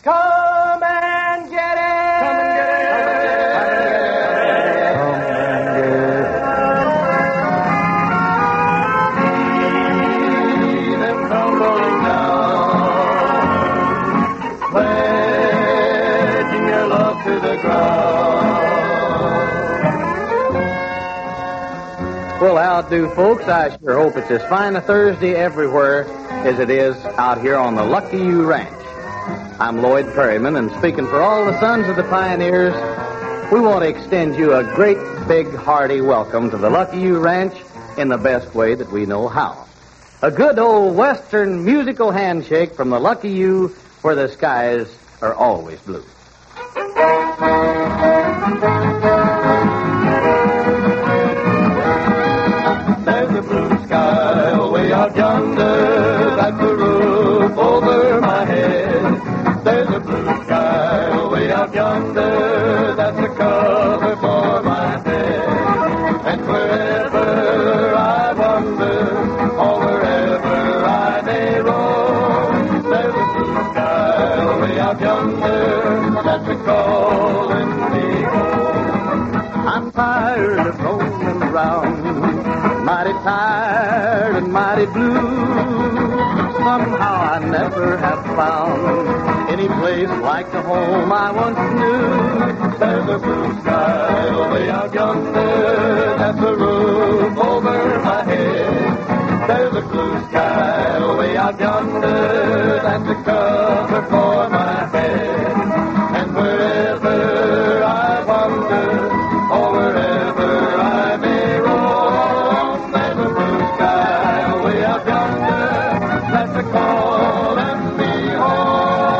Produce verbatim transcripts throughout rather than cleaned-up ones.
Come and get it! Come and get it! Come and get it. See them tumbling down, pledging your love to the ground. Well, how do, folks? I sure hope it's as fine a Thursday everywhere as it is out here on the Lucky You Ranch. I'm Lloyd Perryman, and speaking for all the sons of the pioneers, we want to extend you a great, big, hearty welcome to the Lucky You Ranch in the best way that we know how. A good old Western musical handshake from the Lucky You, where the skies are always blue. There's a blue sky way out yonder, that's the roof over my head. There's a blue sky way out yonder, that's a cover for my head. And wherever I wander, or wherever I may roam, there's a blue sky way out yonder, that's a calling me home. I'm tired of roaming around, mighty tired and mighty blue. Somehow I never have found any place like the home I once knew. There's a blue sky way out yonder, that's a roof over my head. There's a blue sky way out yonder, that's a cover for my head. And wherever I wander, or wherever I may roam, there's a blue sky way out yonder, that's a calling me home.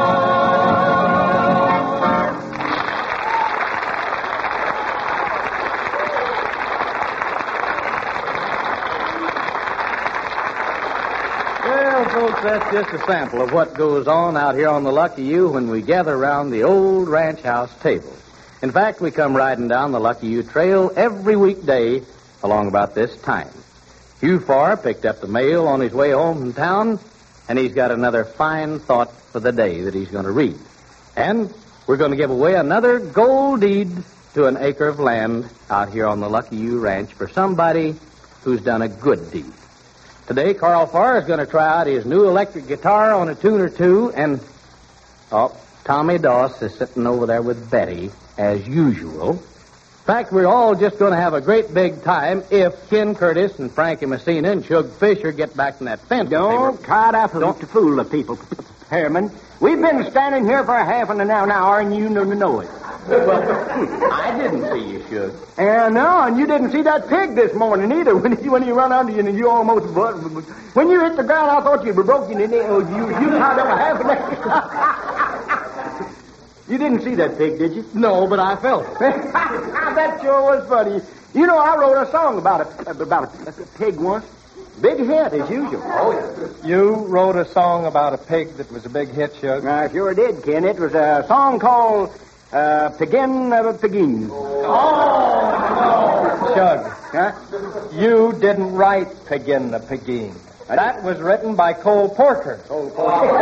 Well, folks, that's just a sample of what goes on out here on the Lucky You when we gather around the old ranch house table. In fact, we come riding down the Lucky You trail every weekday along about this time. Hugh Farr picked up the mail on his way home from town, and he's got another fine thought for the day that he's going to read. And we're going to give away another gold deed to an acre of land out here on the Lucky You Ranch for somebody who's done a good deed. Today, Carl Farr is going to try out his new electric guitar on a tune or two, and, oh, Tommy Doss is sitting over there with Betty, as usual. In fact, we're all just going to have a great big time if Ken Curtis and Frankie Messina and Shug Fisher get back in that fence. Don't try to fool, to fool the people, Harriman. We've been standing here for a half an hour, and you know, know it. Well, I didn't see you, Shug. Yeah, no, and you didn't see that pig this morning either. When he, when he run under you and you almost... When you hit the ground, I thought you were broken. You, you, you tied up a half an hour. You didn't see that pig, did you? No, but I felt it. That sure was funny. You know, I wrote a song about a, about a, a pig once. Big hit, as usual. Oh, yeah. You wrote a song about a pig that was a big hit, Shug? I sure did, Ken. It was a song called uh, Piggin' of a Piggin. Oh, no. Shug, Huh? you didn't write Piggin' the Piggin. That was written by Cole Porter. Cole Porter.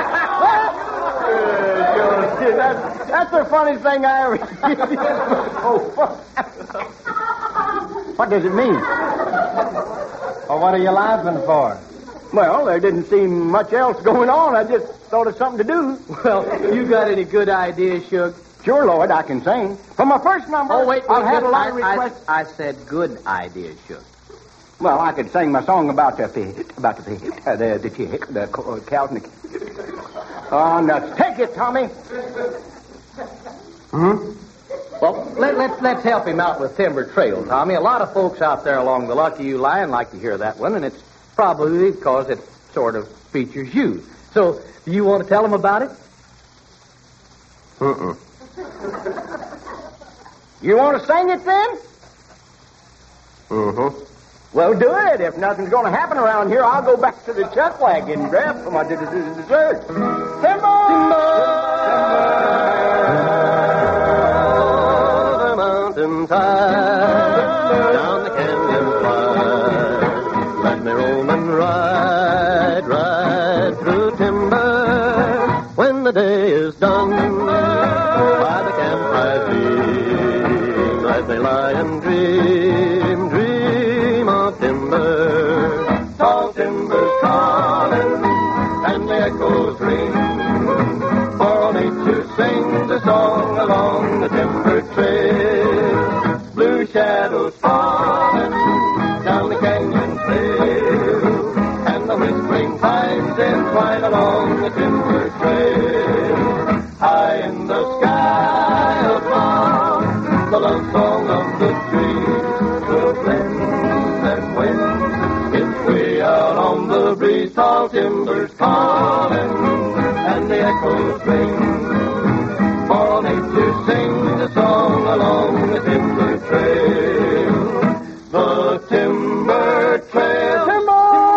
that's, that's the funniest thing I ever did. Oh, what does it mean? Well, what are you laughing for? Well, there didn't seem much else going on. I just thought of something to do. Well, you got any good ideas, Shug? Sure, Lloyd, I can sing. For my first number, Oh, wait, wait, I've had wait, a lot of I, requests. I, I said good ideas, Shug. Well, I could sing my song about the pig, about the pig, uh, the the chick, the uh, cow and the... Oh, nuts. Take it, Tommy. Hmm? Well, let, let, let's help him out with Timber Trail, Tommy. A lot of folks out there along the Lucky You line like to hear that one, and it's probably because it sort of features you. So, do you want to tell them about it? Uh-uh. You want to sing it then? Uh-huh. Well, do it. If nothing's going to happen around here, I'll go back to the chuck wagon and grab some of the dessert. Timber! Timber! The mountainside, down the canyon slide. Let me roam and ride, ride through timber. When the day day is done by the campfire gleam, as they lie and dream, dream of timber. Tall timbers calling, and the echoes ring, for all nature sings a song along the timber trail. Blue shadows falling down the canyon trail, and the whispering pines entwine along the timber trail. High in the sky above, the love song of the trees will blend, and when it's way out on the breeze, tall timbers calling, and the echoes ring, for all nature sings a song along the timber trail. The timber trail. Timber!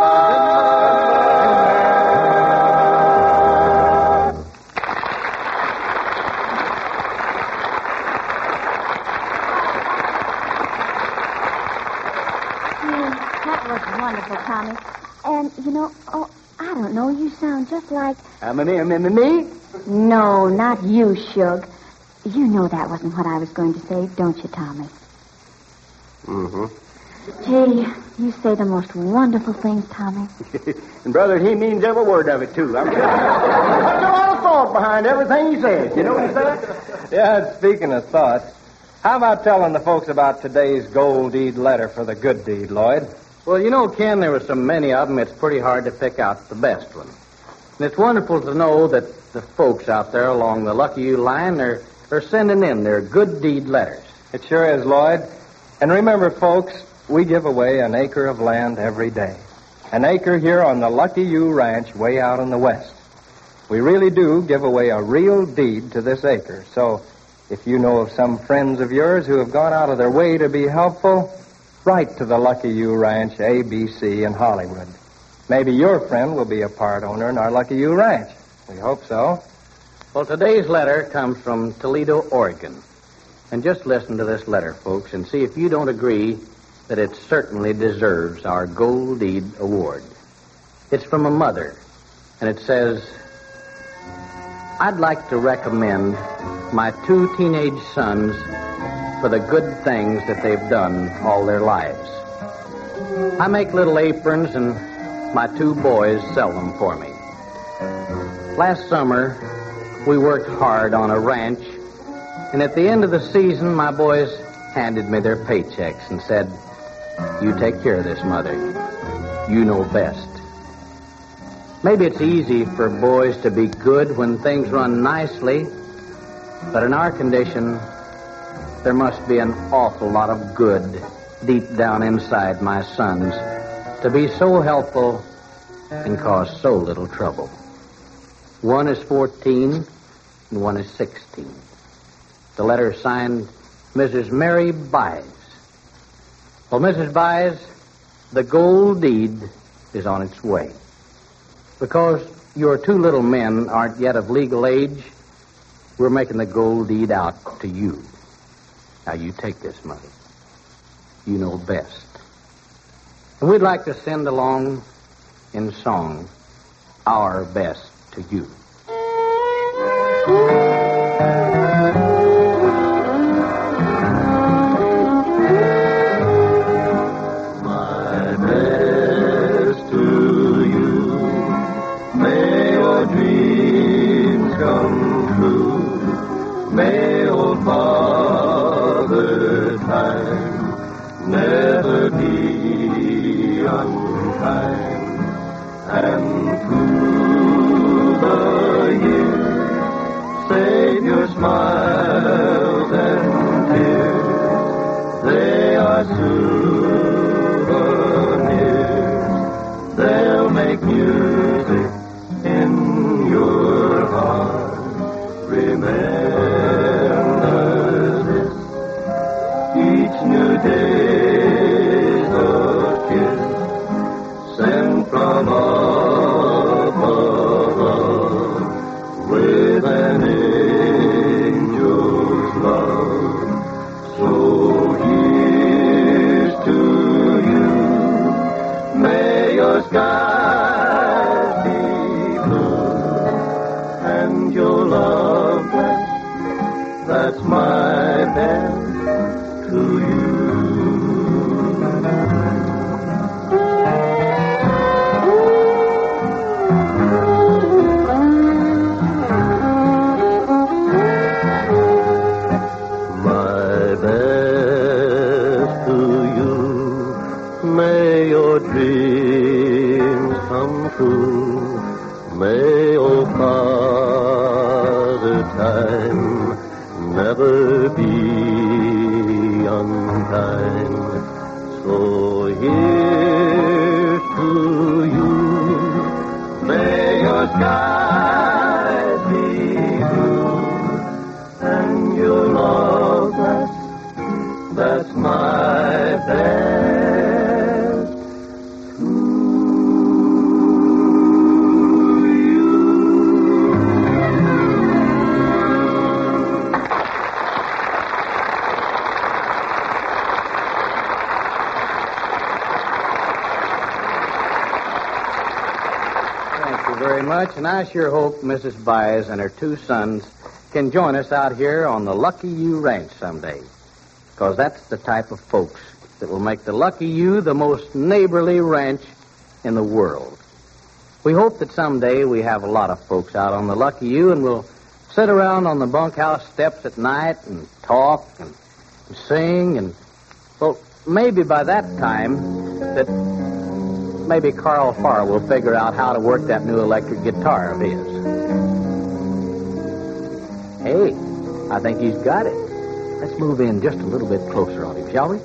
That was wonderful, Tommy. And, you know, oh, I don't know, you sound just like... Uh, me, me, me, me? No, not you, Shug. You know that wasn't what I was going to say, don't you, Tommy? Mm-hmm. Gee, you say the most wonderful things, Tommy. And, brother, he means every word of it, too. I'm There's a lot of thought behind everything he says. You know what he said? Yeah, speaking of thought, how about telling the folks about today's gold deed letter for the good deed, Lloyd? Well, you know, Ken, there were so many of them, it's pretty hard to pick out the best one. And it's wonderful to know that the folks out there along the Lucky You line are, are sending in their good deed letters. It sure is, Lloyd. And remember, folks, we give away an acre of land every day. An acre here on the Lucky You Ranch way out in the west. We really do give away a real deed to this acre. So if you know of some friends of yours who have gone out of their way to be helpful, write to the Lucky You Ranch, A B C in Hollywood. Maybe your friend will be a part owner in our Lucky You Ranch. We hope so. Well, today's letter comes from Toledo, Oregon. And just listen to this letter, folks, and see if you don't agree that it certainly deserves our Gold Deed Award. It's from a mother, and it says, I'd like to recommend my two teenage sons for the good things that they've done all their lives. I make little aprons, and my two boys sell them for me. Last summer, we worked hard on a ranch, and at the end of the season, my boys handed me their paychecks and said, you take care of this, Mother. You know best. Maybe it's easy for boys to be good when things run nicely, but in our condition, there must be an awful lot of good deep down inside my sons to be so helpful and cause so little trouble. One is fourteen and one is sixteen. The letter is signed Missus Mary Byes. Well, Missus Byes, the gold deed is on its way. Because your two little men aren't yet of legal age, we're making the gold deed out to you. Now, you take this money. You know best. And we'd like to send along in song our best to you. My best to you. May your dreams come true. May old Father Time never be unkind. And through the years, save your smiles and tears. They are souvenirs. They'll make music in your heart. Remember this. Each new day's a kiss sent from up above with an angel's love. So here's to you. May your skies be blue and your love best, that's my best to you. My best to you. May your dreams come true. May, oh Father Time, never be unkind. So here's to you. May your skies be blue and your love blessed. That's my best. Very much, and I sure hope Missus Byers and her two sons can join us out here on the Lucky U Ranch someday, because that's the type of folks that will make the Lucky U the most neighborly ranch in the world. We hope that someday we have a lot of folks out on the Lucky U, and we'll sit around on the bunkhouse steps at night and talk and sing, and, well, maybe by that time that maybe Carl Farr will figure out how to work that new electric guitar of his. Hey, I think he's got it. Let's move in just a little bit closer on him, shall we?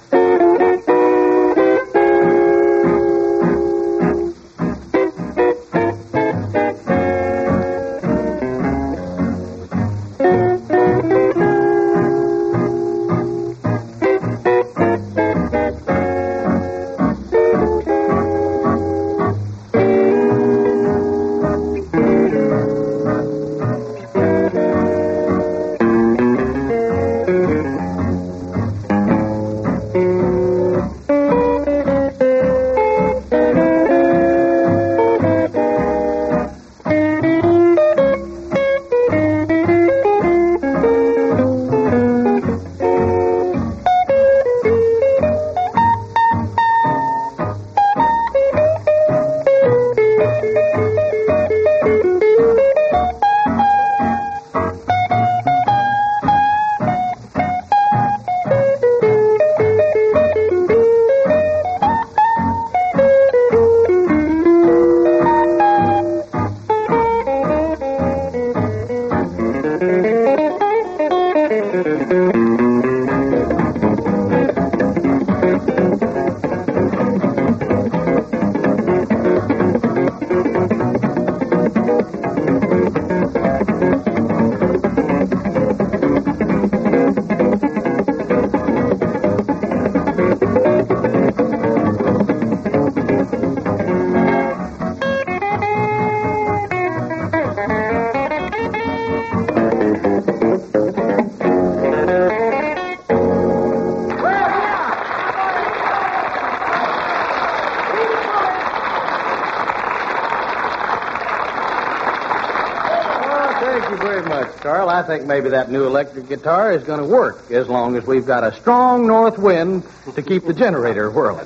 Carl, I think maybe that new electric guitar is going to work as long as we've got a strong north wind to keep the generator whirling.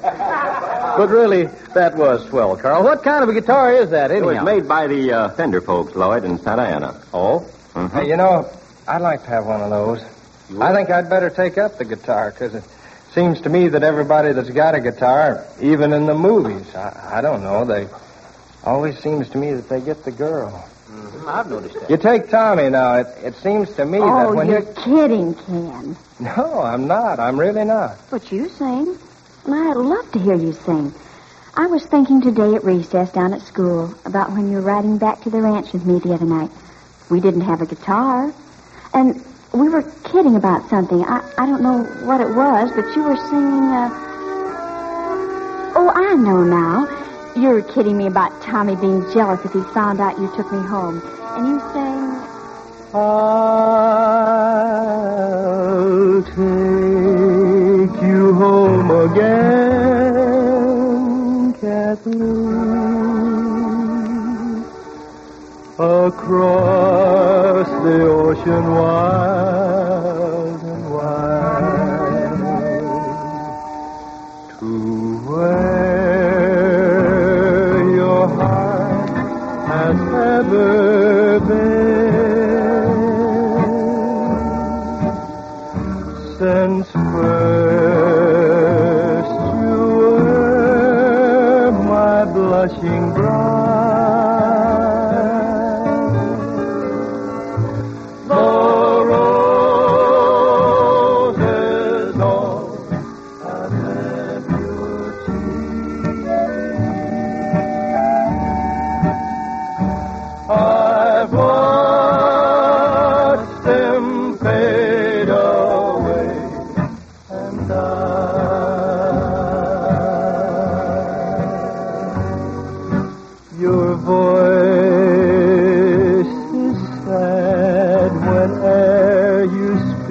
But really, that was swell, Carl. What kind of a guitar is that, anyhow? It was made by the uh, Fender folks, Lloyd, in Santa Ana. Oh? Mm-hmm. Hey, you know, I'd like to have one of those. I think I'd better take up the guitar, because it seems to me that everybody that's got a guitar, even in the movies, I, I don't know, they always seems to me that they get the girl. Mm-hmm. I've noticed that. You take Tommy now. It, it seems to me oh, that when you're he... kidding, Ken. No, I'm not. I'm really not. But you sing. And I'd love to hear you sing. I was thinking today at recess down at school about when you were riding back to the ranch with me the other night. We didn't have a guitar. And we were kidding about something. I, I don't know what it was, but you were singing, uh... Oh, I know now. You were kidding me about Tommy being jealous if he found out you took me home. And you sang... I'll take you home again, Kathleen, across ocean wild and wide, to where your heart has ever been, since first you were my blushing bride. The roses all have left your cheek. I've watched them fade away and die. Your voice is sad whene'er you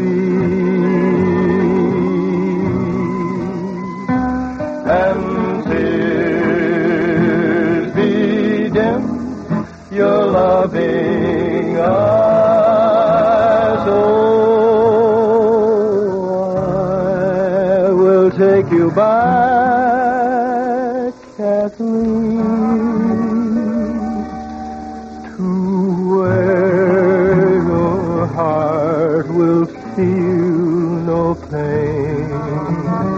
speak, and tears bedim your loving eyes. Oh, I will take you back, Kathleen, to where your heart will feel no pain,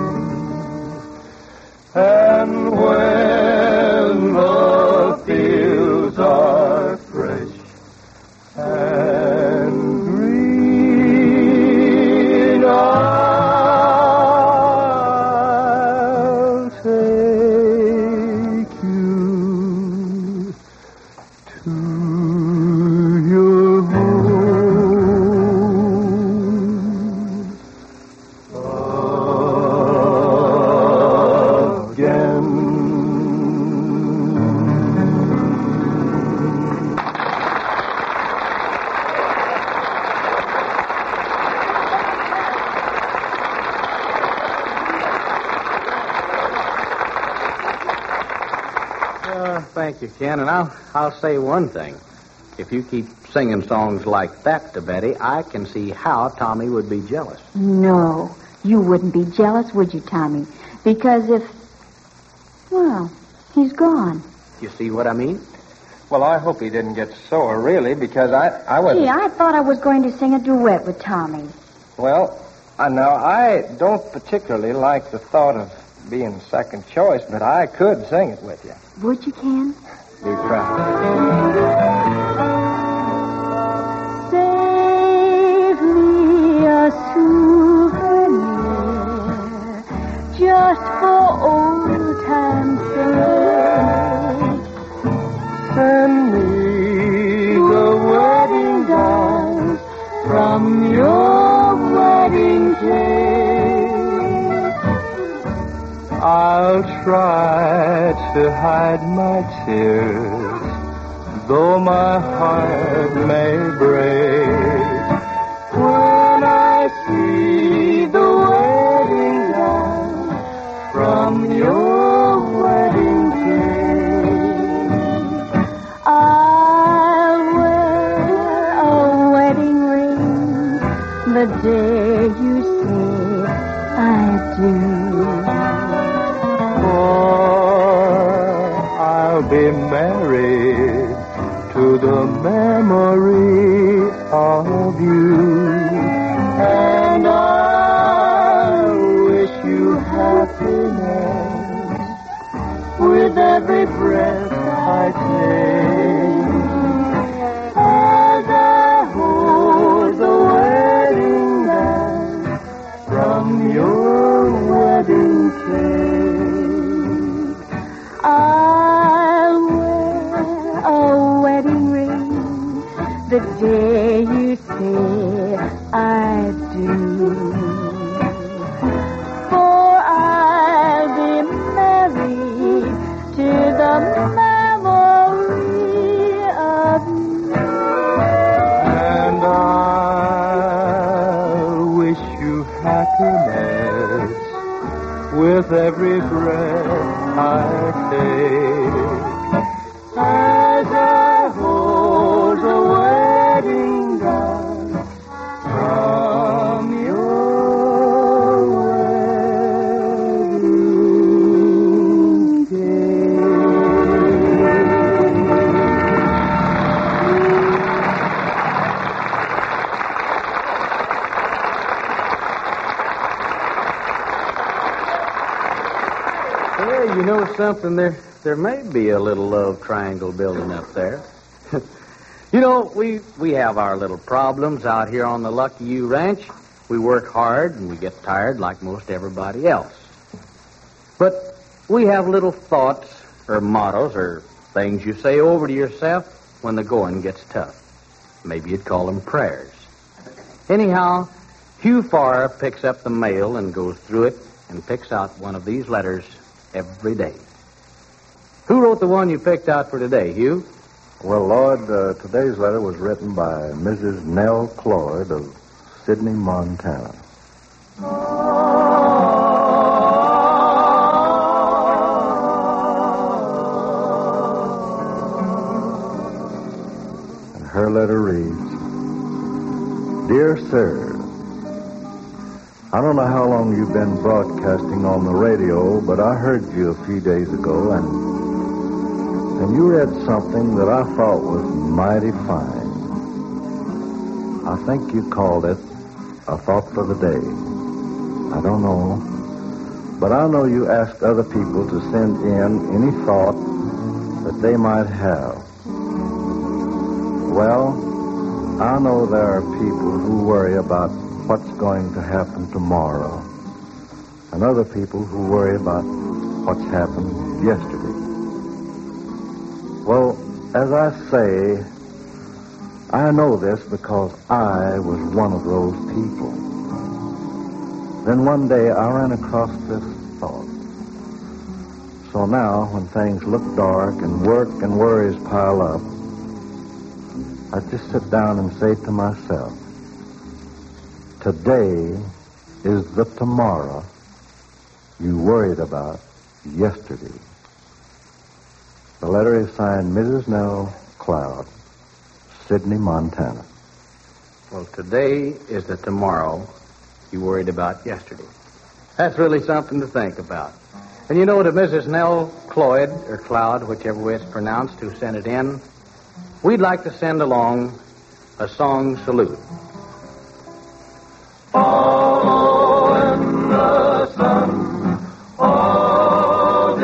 and when the fields are fresh and green, I'll take you to your home again. Uh, thank you, Ken. And I'll, I'll say one thing. If you keep singing songs like that to Betty, I can see how Tommy would be jealous. No, you wouldn't be jealous, would you, Tommy? Because if, well, he's gone. You see what I mean? Well, I hope he didn't get sore, really, because I, I was... Gee, I thought I was going to sing a duet with Tommy. Well, uh, now, I don't particularly like the thought of being second choice, but I could sing it with you. Would you, Ken? You try. Save me a souvenir just for old time's sake. Send me the wedding dance from your wedding cake. I'll try to hide my tears, though my heart may break, when I see the wedding dance from your wedding cake. I'll wear a wedding ring the day you say I do. I'll be married to the memory of you, and I wish you happiness with every breath I take, as I hold the wedding dance from your wedding cake. I'll wear a wedding ring the day you say I do. For I'll be married to the memory of you. And I'll wish you happiness with every breath I take, as I hold the wedding dance Well, you know something? There, there may be a little love triangle building up there. You know, we we have our little problems out here on the Lucky U Ranch. We work hard and we get tired like most everybody else. But we have little thoughts or mottos or things you say over to yourself when the going gets tough. Maybe you'd call them prayers. Anyhow, Hugh Farr picks up the mail and goes through it and picks out one of these letters every day. Who wrote the one you picked out for today, Hugh? Well, Lloyd, uh, today's letter was written by Missus Nell Cloyd of Sidney, Montana. And her letter reads, Dear Sir, I don't know how long you've been broadcasting on the radio, but I heard you a few days ago, and and you read something that I thought was mighty fine. I think you called it a thought for the day. I don't know, but I know you asked other people to send in any thought that they might have. Well, I know there are people who worry about what's going to happen tomorrow, and other people who worry about what's happened yesterday. Well, as I say, I know this because I was one of those people. Then one day I ran across this thought. So now, when things look dark and work and worries pile up, I just sit down and say to myself, today is the tomorrow you worried about yesterday. The letter is signed Missus Nell Cloud, Sidney, Montana. Well, today is the tomorrow you worried about yesterday. That's really something to think about. And you know, to Missus Nell Cloyd, or Cloud, whichever way it's pronounced, who sent it in, we'd like to send along a song salute. Follow in the sun all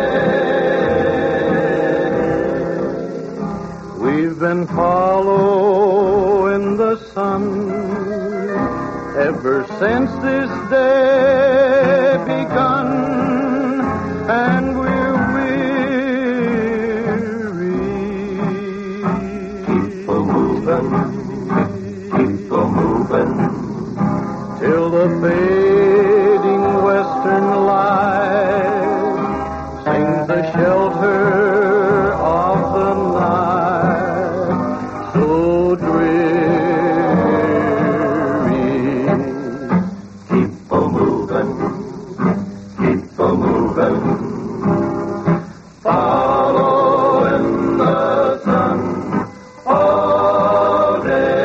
day. We've been following the sun ever since this day begun, and we're weary. Keep a moving, keep a moving, till the fading western light sings the shelter of the night so dreary. keep a moving, keep a moving. Follow in the sun all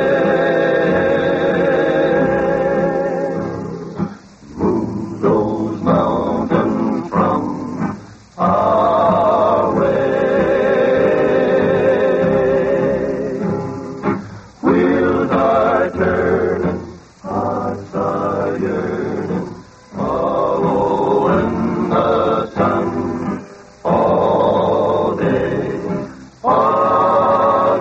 day. Move those mountains from our way. Wheels are turning, hearts are yearning, following the sun all day, all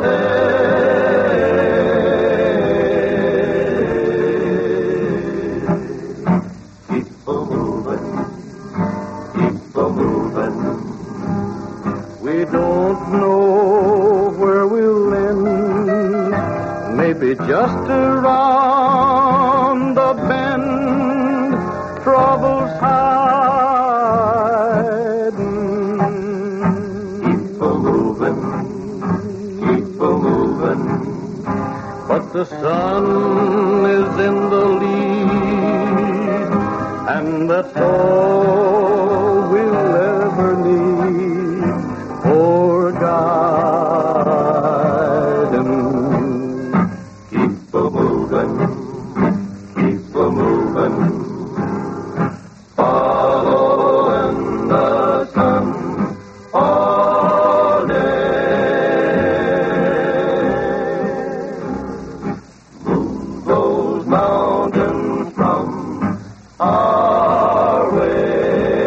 day. Keep a moving, keep a moving. We don't know where we'll end, maybe just around the bend, troubles hiding. Keep a moving, keep a moving. But the sun is in the lead, and that's all we'll ever need for guidance. Keep a moving, keep a moving. Follow in the sun all day. Move those mountains from our way.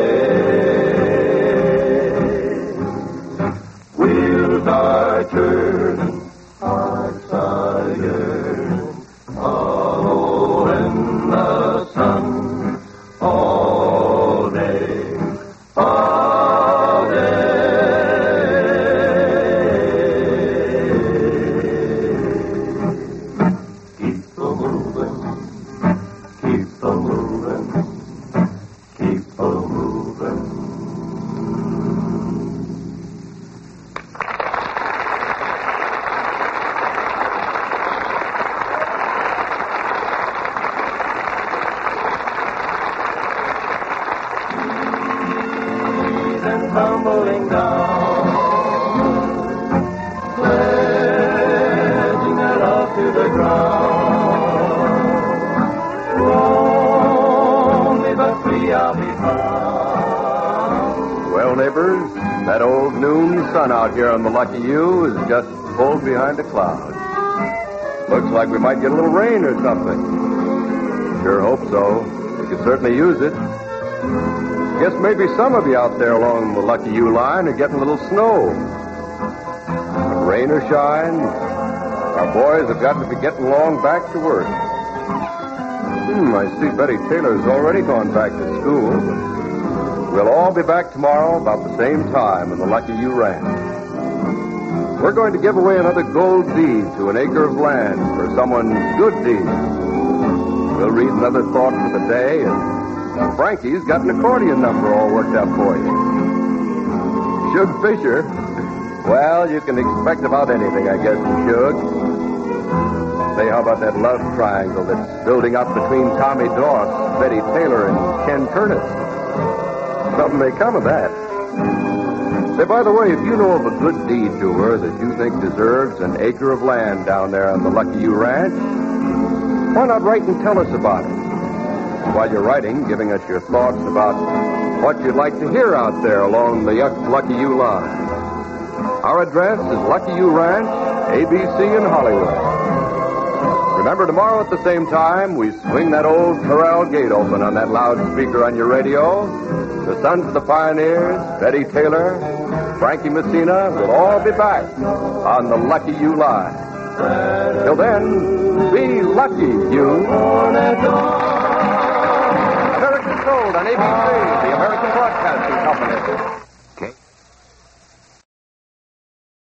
to the ground. Lonely but free I'll be found. Well, neighbors, that old noon sun out here on the Lucky U is just pulled behind a cloud. Looks like we might get a little rain or something. Sure hope so. We could certainly use it. Guess maybe some of you out there along the Lucky U line are getting a little snow. But rain or shine, our boys have got to be getting along back to work. Hmm, I see Betty Taylor's already gone back to school. We'll all be back tomorrow about the same time in the Lucky U Ranch. We're going to give away another gold deed to an acre of land for someone's good deed. We'll read another thought for the day, and Frankie's got an accordion number all worked out for you. Shug Fisher, well, you can expect about anything, I guess, from Shug. Say, how about that love triangle that's building up between Tommy Doss, Betty Taylor, and Ken Curtis? Something may come of that. Say, by the way, if you know of a good deed doer that you think deserves an acre of land down there on the Lucky U Ranch, why not write and tell us about it? While you're writing, giving us your thoughts about what you'd like to hear out there along the Lucky U line. Our address is Lucky U Ranch, A B C in Hollywood. Remember, tomorrow at the same time, we swing that old corral gate open on that loudspeaker on your radio. The Sons of the Pioneers, Betty Taylor, Frankie Messina will all be back on the Lucky U line. Till then, be lucky, you. American Sold on A B C.